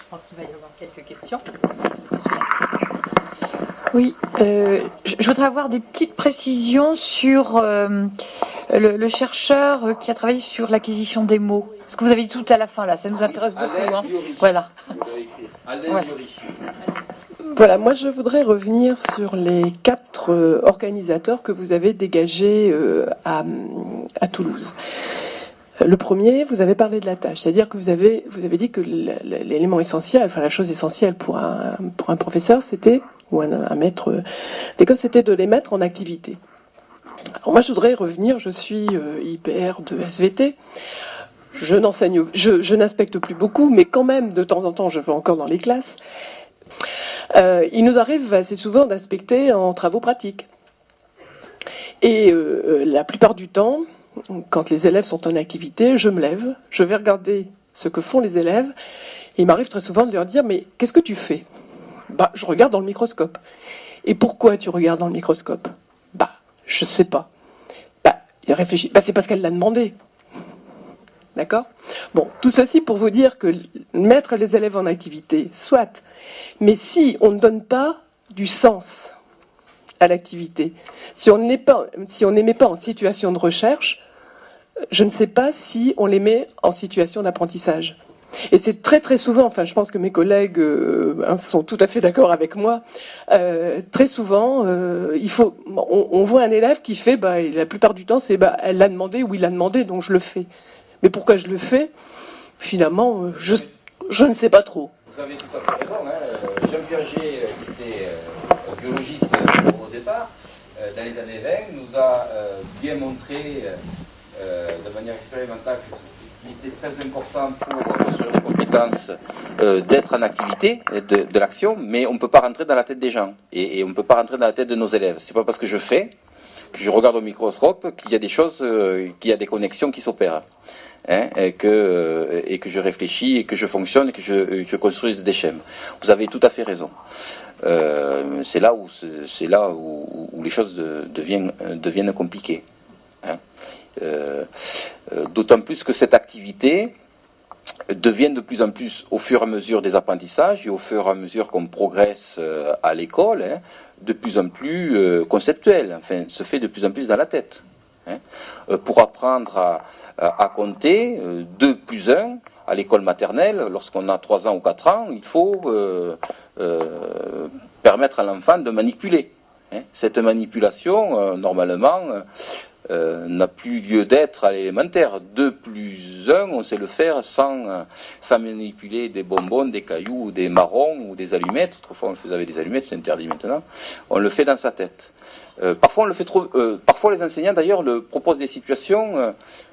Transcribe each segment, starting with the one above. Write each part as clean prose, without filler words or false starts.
pense qu'il va y avoir quelques questions. Oui, je voudrais avoir des petites précisions sur le chercheur qui a travaillé sur l'acquisition des mots. Ce que vous avez dit tout à la fin, là, ça nous intéresse beaucoup. Hein. Voilà. Ouais. Voilà, moi je voudrais revenir sur les 4 organisateurs que vous avez dégagés à Toulouse. Le premier, vous avez parlé de la tâche, c'est-à-dire que vous avez dit que l'élément essentiel, enfin la chose essentielle pour un professeur, c'était, ou un maître d'école, c'était de les mettre en activité. Alors moi je voudrais revenir, je suis IPR de SVT, je n'inspecte plus beaucoup, mais quand même de temps en temps je vais encore dans les classes. Il nous arrive assez souvent d'inspecter en travaux pratiques. Et la plupart du temps, quand les élèves sont en activité, je me lève, je vais regarder ce que font les élèves, et il m'arrive très souvent de leur dire « Mais qu'est-ce que tu fais ?» Bah, je regarde dans le microscope. Et pourquoi tu regardes dans le microscope ? Bah, je sais pas. Bah, il réfléchit. Bah, c'est parce qu'elle l'a demandé. D'accord ? Bon, tout ceci pour vous dire que mettre les élèves en activité, soit, mais si on ne donne pas du sens à l'activité, si on ne les met pas en situation de recherche, je ne sais pas si on les met en situation d'apprentissage. Et c'est très très souvent, enfin je pense que mes collègues sont tout à fait d'accord avec moi, très souvent on voit un élève qui fait, la plupart du temps c'est elle l'a demandé ou il l'a demandé donc je le fais. Mais pourquoi je le fais ? Finalement, je ne sais pas trop. Vous avez tout à fait raison. Jean Piaget, qui était biologiste au départ, dans les années 20, nous a bien montré de manière expérimentale qu'il était très important pour construire les compétences d'être en activité, de l'action, mais on ne peut pas rentrer dans la tête des gens. Et on ne peut pas rentrer dans la tête de nos élèves. C'est pas parce que je fais, que je regarde au microscope, qu'il y a des choses, qu'il y a des connexions qui s'opèrent. Et que je réfléchis et que je fonctionne et que je construise des schèmes. Vous avez tout à fait raison. C'est là où les choses deviennent compliquées. D'autant plus que cette activité devient de plus en plus, au fur et à mesure des apprentissages et au fur et à mesure qu'on progresse à l'école, de plus en plus conceptuelle. Enfin, se fait de plus en plus dans la tête. Pour apprendre à compter 2 plus 1 à l'école maternelle, lorsqu'on a 3 ans ou 4 ans, il faut permettre à l'enfant de manipuler. Cette manipulation, normalement, n'a plus lieu d'être à l'élémentaire. 2 plus 1, on sait le faire sans manipuler des bonbons, des cailloux, des marrons ou des allumettes. Autrefois on le faisait avec des allumettes, c'est interdit maintenant. On le fait dans sa tête. Parfois on le fait trop. Parfois les enseignants d'ailleurs proposent des situations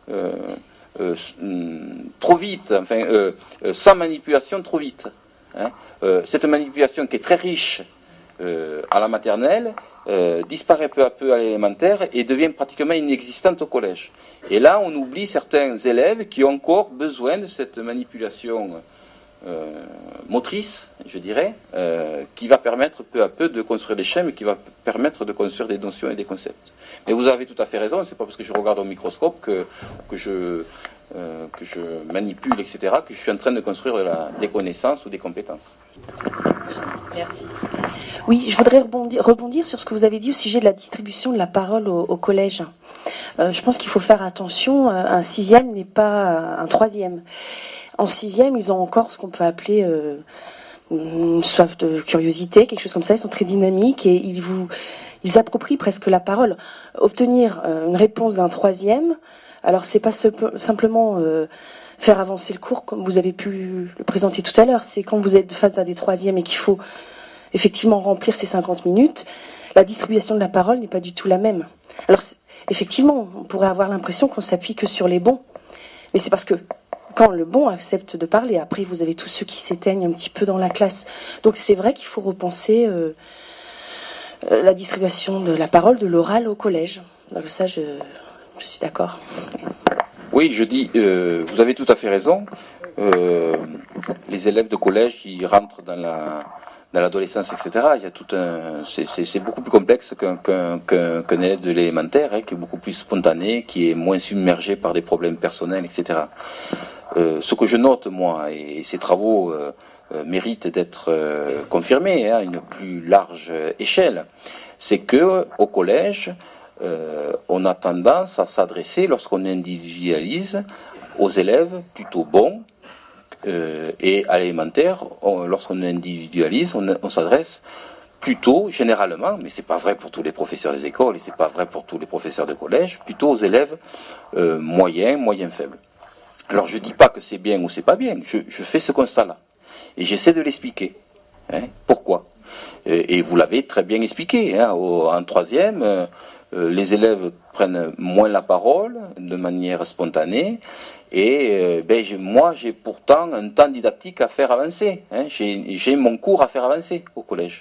trop vite, sans manipulation trop vite. Cette manipulation qui est très riche à la maternelle disparaît peu à peu à l'élémentaire et devient pratiquement inexistante au collège. Et là, on oublie certains élèves qui ont encore besoin de cette manipulation motrice, je dirais, qui va permettre peu à peu de construire des schèmes et qui va permettre de construire des notions et des concepts. Mais vous avez tout à fait raison, c'est pas parce que je regarde au microscope que je manipule, etc., que je suis en train de construire des connaissances ou des compétences. Merci. Oui, je voudrais rebondir sur ce que vous avez dit au sujet de la distribution de la parole au collège. Je pense qu'il faut faire attention, un 6e n'est pas un 3e. En 6e, ils ont encore ce qu'on peut appeler une soif de curiosité, quelque chose comme ça, ils sont très dynamiques et ils approprient presque la parole. Obtenir une réponse d'un 3e, alors c'est pas simplement faire avancer le cours comme vous avez pu le présenter tout à l'heure, c'est quand vous êtes face à des 3e et qu'il faut effectivement remplir ces 50 minutes, la distribution de la parole n'est pas du tout la même. Alors effectivement, on pourrait avoir l'impression qu'on s'appuie que sur les bons, mais c'est parce que quand le bon accepte de parler, après vous avez tous ceux qui s'éteignent un petit peu dans la classe. Donc c'est vrai qu'il faut repenser la distribution de la parole, de l'oral au collège. Donc ça, je suis d'accord. Oui, je dis, vous avez tout à fait raison. Les élèves de collège qui rentrent dans l'adolescence, etc., il y a tout c'est beaucoup plus complexe qu'un élève de l'élémentaire, qui est beaucoup plus spontané, qui est moins submergé par des problèmes personnels, etc. Ce que je note, moi, et ces travaux méritent d'être confirmés à une plus large échelle, c'est que au collège, on a tendance à s'adresser, lorsqu'on individualise, aux élèves plutôt bons, et à l'élémentaire, lorsqu'on individualise, on s'adresse plutôt, généralement, mais c'est pas vrai pour tous les professeurs des écoles et c'est pas vrai pour tous les professeurs de collège, plutôt aux élèves moyens faibles. Alors je dis pas que c'est bien ou c'est pas bien, je fais ce constat-là et j'essaie de l'expliquer. Pourquoi? Et vous l'avez très bien expliqué. En troisième, les élèves prennent moins la parole de manière spontanée. Et moi, j'ai pourtant un temps didactique à faire avancer. J'ai mon cours à faire avancer au collège.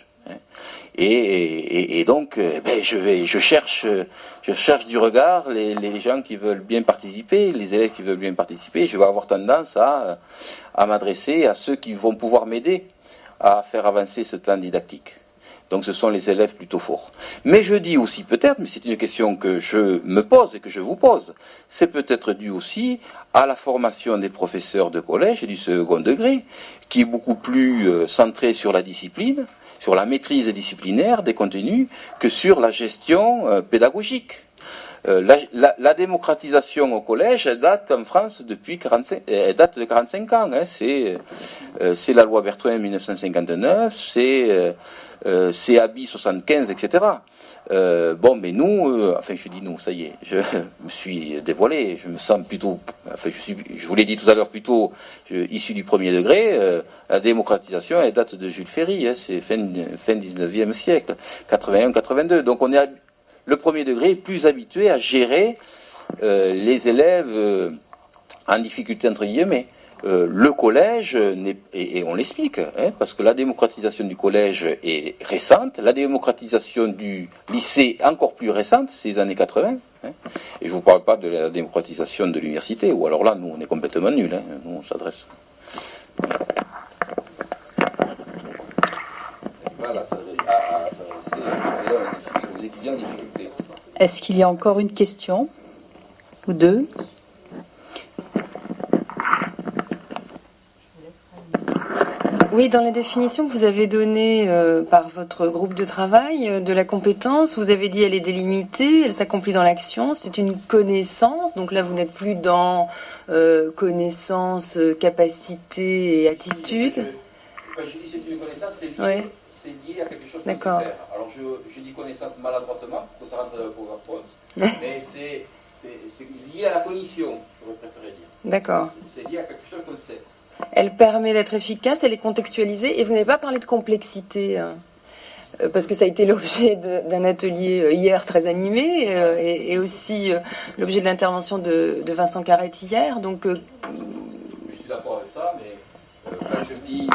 Et donc, je cherche du regard les gens qui veulent bien participer, les élèves qui veulent bien participer. Je vais avoir tendance à m'adresser à ceux qui vont pouvoir m'aider à faire avancer ce temps didactique. Donc ce sont les élèves plutôt forts. Mais je dis aussi peut-être, mais c'est une question que je me pose et que je vous pose, c'est peut-être dû aussi à la formation des professeurs de collège et du second degré, qui est beaucoup plus centrée sur la discipline, sur la maîtrise disciplinaire des contenus, que sur la gestion pédagogique. La démocratisation au collège, elle date en France depuis 45, elle date de 45 ans. C'est la loi Berthoin 1959, c'est Abi 75, etc. Mais nous, je dis nous, ça y est, je me suis dévoilé, je me sens plutôt, je vous l'ai dit tout à l'heure, plutôt issu du premier degré. La démocratisation, elle date de Jules Ferry, c'est fin 19e siècle, 81-82. Donc on est le premier degré est plus habitué à gérer les élèves en difficulté entre guillemets. Le collège, et on l'explique, parce que la démocratisation du collège est récente, la démocratisation du lycée encore plus récente, c'est les années 80. Et je ne vous parle pas de la démocratisation de l'université, où alors là, nous, on est complètement nuls. Nous, on s'adresse. Voilà, ça aux étudiants en difficulté. Est-ce qu'il y a encore une question ou deux? Oui, dans la définition que vous avez donnée par votre groupe de travail de la compétence, vous avez dit elle est délimitée, elle s'accomplit dans l'action, c'est une connaissance. Donc là, vous n'êtes plus dans connaissance, capacité et attitude. Quand je dis c'est une connaissance, c'est lié, Ouais. c'est lié à quelque chose qu'on sait D'accord. faire. Alors je dis connaissance maladroitement, pour que ça rentre dans le PowerPoint, mais c'est lié à la cognition, j'aurais préféré dire. D'accord. C'est lié à quelque chose qu'on sait. Elle permet d'être efficace, elle est contextualisée. Et vous n'avez pas parlé de complexité, parce que ça a été l'objet d'un atelier hier très animé, et aussi l'objet de l'intervention de Vincent Carrette hier. Donc, Je suis d'accord avec ça, mais quand je dis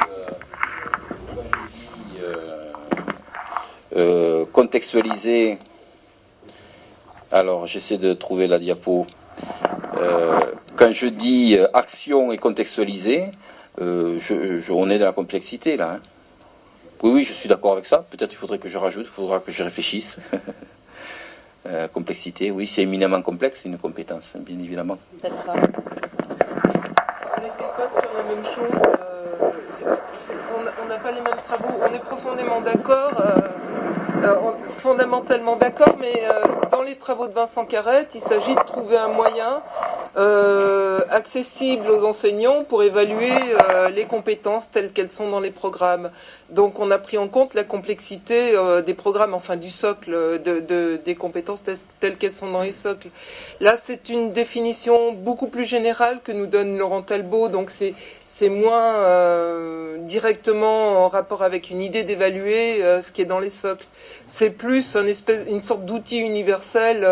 contextualiser, alors j'essaie de trouver la diapo. Quand je dis action et contextualiser, on est dans la complexité là. Oui, je suis d'accord avec ça. Peut-être il faudrait que je rajoute, il faudra que je réfléchisse. Complexité, oui, c'est éminemment complexe, c'est une compétence, bien évidemment. Peut-être ça. On essaie pas de faire la même chose. On n'a pas les mêmes travaux. On est profondément d'accord, fondamentalement d'accord, mais dans les travaux de Vincent Carrette, il s'agit de trouver un moyen accessible aux enseignants pour évaluer les compétences telles qu'elles sont dans les programmes. Donc on a pris en compte la complexité des programmes, enfin du socle des compétences telles qu'elles sont dans les socles. Là, c'est une définition beaucoup plus générale que nous donne Laurent Talbot, donc c'est moins directement en rapport avec une idée d'évaluer ce qui est dans les socles. C'est plus une sorte d'outil universel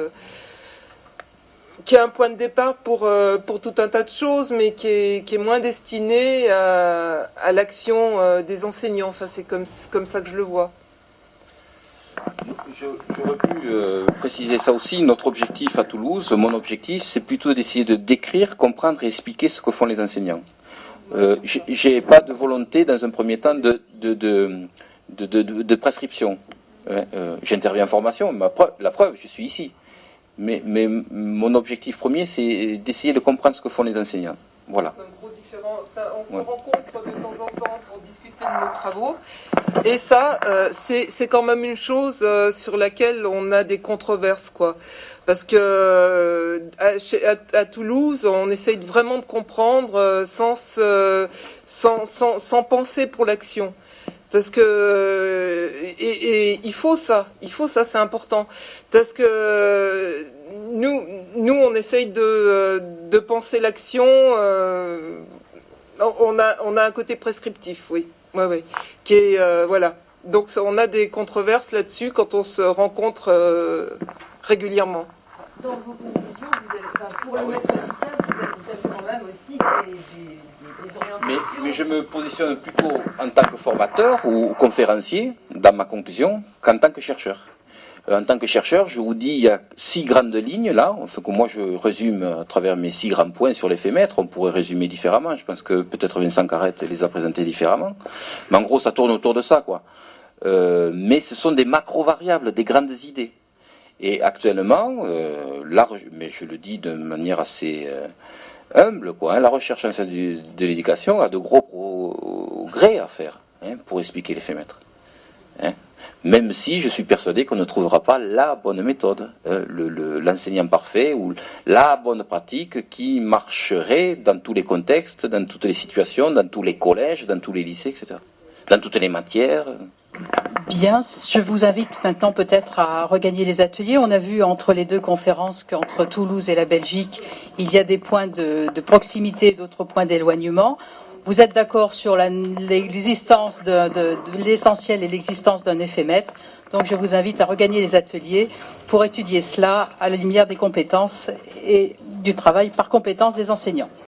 qui est un point de départ pour tout un tas de choses, mais qui est moins destiné à l'action des enseignants. Enfin, c'est comme ça que je le vois. J'aurais pu préciser ça aussi. Notre objectif à Toulouse, mon objectif, c'est plutôt d'essayer de décrire, comprendre et expliquer ce que font les enseignants. J'ai pas de volonté, dans un premier temps, de prescription. J'interviens en formation, la preuve, je suis ici. Mais mon objectif premier, c'est d'essayer de comprendre ce que font les enseignants. Voilà. C'est un gros différent. On se rencontre de temps en temps pour discuter de nos travaux. Et ça, c'est quand même une chose sur laquelle on a des controverses, quoi. Parce que à Toulouse, on essaye vraiment de comprendre sans penser pour l'action. Parce que et il faut ça, c'est important. Parce que nous on essaye de penser l'action. On a un côté prescriptif, oui, ouais, qui est voilà. Donc on a des controverses là-dessus quand on se rencontre régulièrement. Dans vos conclusions, pour le mettre efficace, vous avez quand même aussi des orientations. Mais je me positionne plutôt en tant que formateur ou conférencier dans ma conclusion qu'en tant que chercheur. En tant que chercheur, je vous dis, il y a 6 grandes lignes là, enfin que moi je résume à travers mes 6 grands points sur l'effet maître. On pourrait résumer différemment, je pense que peut-être Vincent Carrette les a présentés différemment. Mais en gros, ça tourne autour de ça, quoi. Mais ce sont des macro-variables, des grandes idées. Et actuellement, mais je le dis de manière assez humble, quoi, hein, la recherche en sciences de l'éducation a de gros progrès à faire, hein, pour expliquer l'effet maître. Hein. Même si je suis persuadé qu'on ne trouvera pas la bonne méthode, l'enseignant parfait ou la bonne pratique qui marcherait dans tous les contextes, dans toutes les situations, dans tous les collèges, dans tous les lycées, etc. Dans toutes les matières. Bien, je vous invite maintenant peut-être à regagner les ateliers. On a vu entre les 2 conférences qu'entre Toulouse et la Belgique, il y a des points de proximité, d'autres points d'éloignement. Vous êtes d'accord sur l'existence de l'essentiel et l'existence d'un effet maître. Donc je vous invite à regagner les ateliers pour étudier cela à la lumière des compétences et du travail par compétences des enseignants.